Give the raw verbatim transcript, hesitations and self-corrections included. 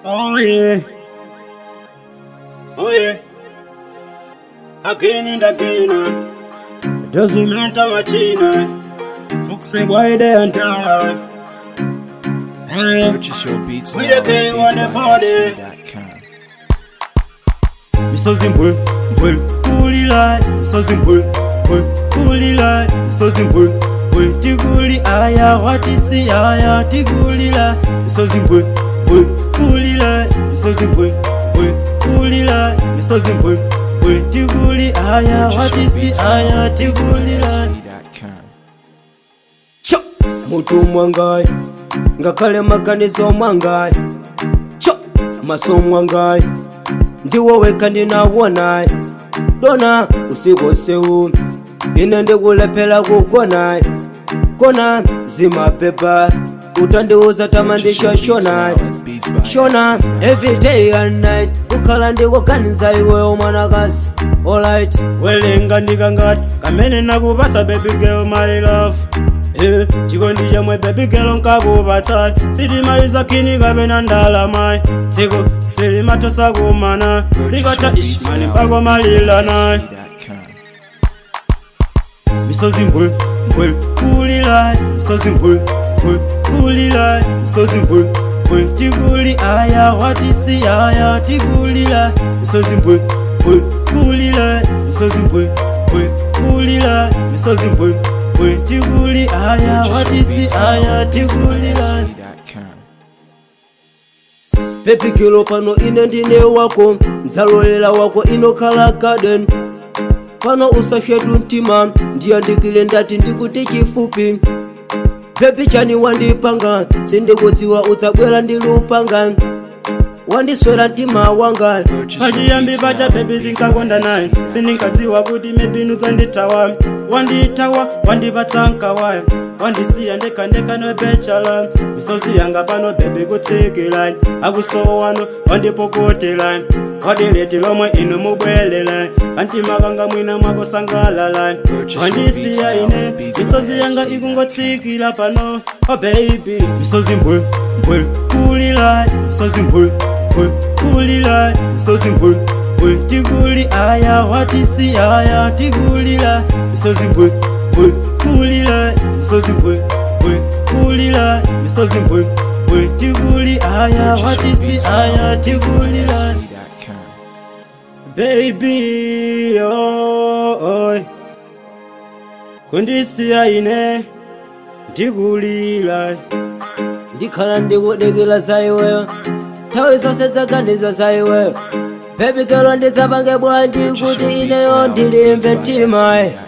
Oh yeah, oh yeah, again and again. It doesn't matter what you know. Folks say why they and tell. Hey, purchase your beats we the king on the body. Me so simple, simple, coolly like. Me so simple, simple, coolly like. Me so simple, simple, tiguli aya. What is the aya? Tiguli like. Me so simple, simple, coolly like. Me so simple, simple, coolly like. Me so simple, simple, tiguli aya. What is the aya? Tiguli like. Cho, mutu mwangai, ngakale maganizo mwangai. Cho, maso mwangai. Ndiwo weka ndinawona dona usiku sewu inende kulepela kukona kona zima pepa utandiuza tamandisha shona shona every day and night ukhala ndikuganiza iwe umwanakazi. Alright, welenga ndikangati kamene nakupatsa baby girl my love. Eh, chikondi chamwe baby girl nkakupatsa sitimaliza kini kapena ndalama tsiko silimatosa kumana likata ishmani mpako malilana. Misozi mbwe mbwe kulilai misozi mbwe mbwe kulilai misozi mbwe mbwe tikuli aya watisi aya tikulilai misozi mbwe mbwe kulilai misozi mbwe mbwe kulilai misozi mbwe mbwe tikuli aya watisi aya tikulilai. Baby girl pano ine ndine wako mzalolela wako inokhala garden pano usafyetu mtima ndiyandikile ndati ndikuti chifupi. Baby chani wandipanga sindikudziwa udzabwera ndilupanga wandiswera mtima wanga pachiyambi pacha baby tinkakonda naye sindinkadziwa kuti maybe nudzanditawa wanditawa wandipatsa nkawaya wandisiya ndekha ndekha nobechala misozi yanga pano baby kutsikila akusowano wandipokotela wadileti lomwe inu mubwelela kantima kanga mwina mwakusangalala wandisiya ine misozi yanga ikungotsikila pano. Oh baby misozi mbwe mbwe kulila misozi mbwe mbwe kulila misozi mbwe mbwe tikuli aya watisi aya tikulila misozi mbwe mbwe kulila misozi mbwe mbwe kulila misozi mbwe mbwe tikuli aya watisi aya tikulila. Baby oh oh kundisiya ine ndikulila ndikhala ndikudekela zaiweyo nthawi zonse zaganiza zaiweyo. Baby girl ndidzapange bwanji kuti ineyo ndilimve mtima.